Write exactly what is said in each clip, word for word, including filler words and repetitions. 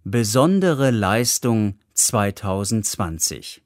Besondere Leistung zweitausendzwanzig.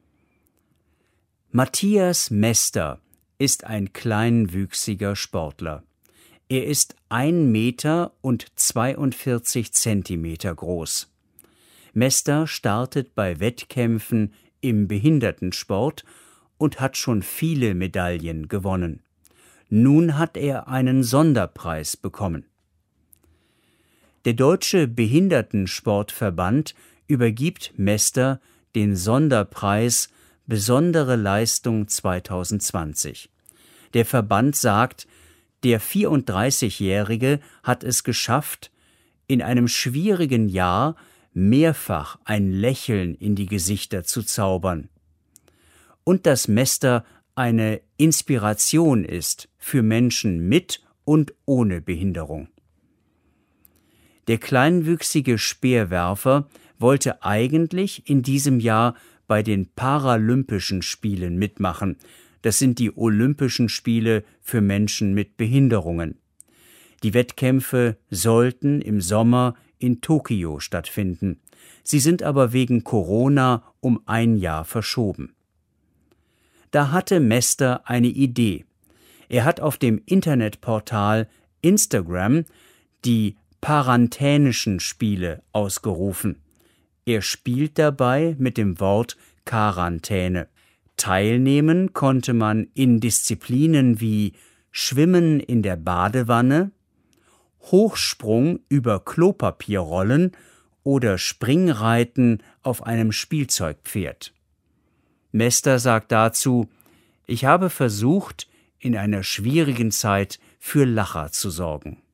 Matthias Mester ist ein kleinwüchsiger Sportler. Er ist ein Meter und zweiundvierzig Zentimeter groß. Mester startet bei Wettkämpfen im Behindertensport und hat schon viele Medaillen gewonnen. Nun hat er einen Sonderpreis bekommen. Der Deutsche Behindertensportverband übergibt Mester den Sonderpreis Besondere Leistung zweitausendzwanzig. Der Verband sagt, der vierunddreißigjährige hat es geschafft, in einem schwierigen Jahr mehrfach ein Lächeln in die Gesichter zu zaubern. Und dass Mester eine Inspiration ist für Menschen mit und ohne Behinderung. Der kleinwüchsige Speerwerfer wollte eigentlich in diesem Jahr bei den Paralympischen Spielen mitmachen. Das sind die Olympischen Spiele für Menschen mit Behinderungen. Die Wettkämpfe sollten im Sommer in Tokio stattfinden. Sie sind aber wegen Corona um ein Jahr verschoben. Da hatte Mester eine Idee. Er hat auf dem Internetportal Instagram die Parantänischen Spiele ausgerufen. Er spielt dabei mit dem Wort Quarantäne. Teilnehmen konnte man in Disziplinen wie Schwimmen in der Badewanne, Hochsprung über Klopapierrollen oder Springreiten auf einem Spielzeugpferd. Mester sagt dazu: Ich habe versucht, in einer schwierigen Zeit für Lacher zu sorgen.